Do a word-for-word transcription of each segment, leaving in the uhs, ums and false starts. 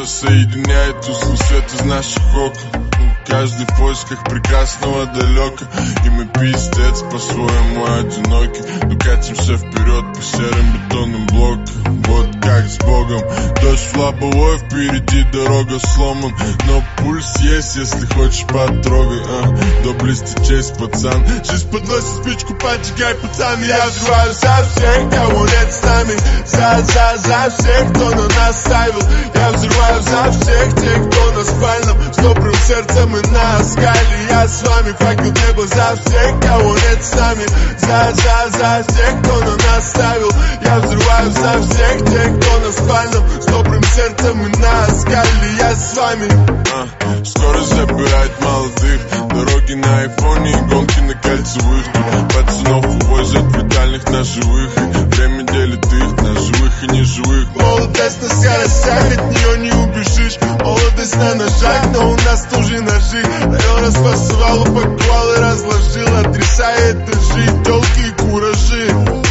Что-то соединяет узлы свет из наших окон. Каждый в поисках прекрасного далека. И мы пиздец по-своему одиноки. Но катимся вперед по серым бетонным блокам. Вот как с Богом. Дождь в лобовой, впереди дорога сломан. Но пульс есть, если хочешь потрогай, а. Доблести честь, пацан. Жизнь подносит спичку, поджигай, пацан. Я взрываю за всех, кого нет с нами. За, за, за всех, кто на нас ставил. Я взрываю за всех тех, кто на спальном. С добрым сердцем и на скале. Я с вами, факел небо за всех, кого нет с нами. За, за, за всех, кто на нас ставил. Я взрываю за всех тех, кто на спальном. С добрым сердцем и на скале. Я с вами. а, Скорость забирает молодых. Дороги на айфоне и гонки на кольцевых. Пацанов увозят витальных на живых. Время делит их на живых и неживых. Молодость на скоростях, от нее не убежишь. Молодость на ножах, но у нас тоже ножи. Район распасывал, упаковал и разложил. Отрисая этажи, телки и куражи.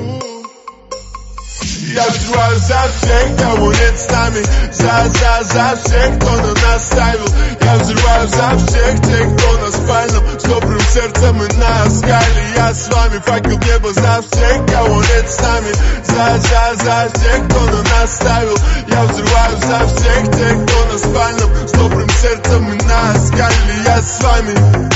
Я взрываю за всех, кого нет с нами. За, за, за всех, кто на нас ставил. Я взрываю за всех тех, кто на спальном. С добрым сердцем и на скале. Я с вами, факел небо за всех, кого нет с нами. За, за, за всех, кто на нас ставил. Я взрываю за всех тех, кто на спальном. С добрым сердцем и на скале. Я с вами.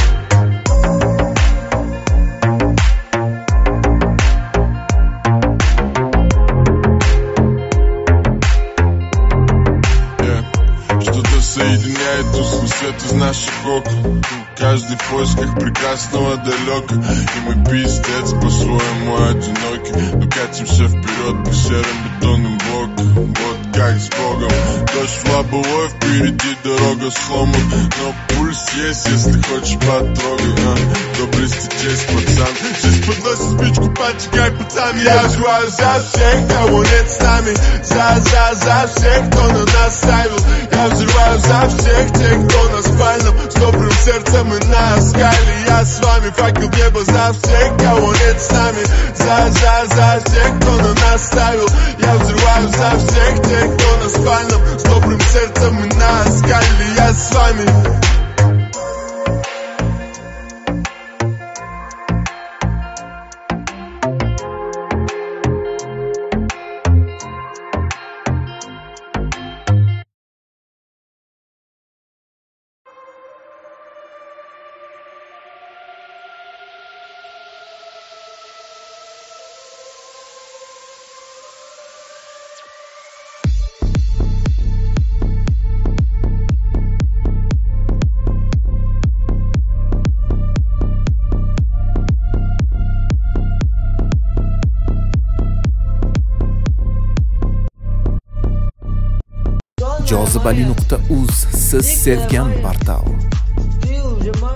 Соединяет узлы свет из наших окон. Каждый в поисках прекрасного далека. И мы пиздец по-своему одиноки. Но катимся вперед по серым бетонным блокам. Вот как с Богом. Дождь в лобовой, впереди дорога сломан. Но пульс есть, если хочешь потрогай, а. Доблести честь, пацан. Жизнь подносит спичку, поджигай, пацан. Я взрываю за всех, кого нет с нами. За, за, за всех, кто на нас ставил. Я взрываю за всех тех, кто на спальном. С добрым сердцем и на скале. Я с вами, факел небо за всех, кого нет с нами. За, за, за всех, кто на нас ставил. Я взрываю за всех тех, кто на спальном. С добрым сердцем и на скале. Я с вами. jozibali nuqta uz siz sevgan portal.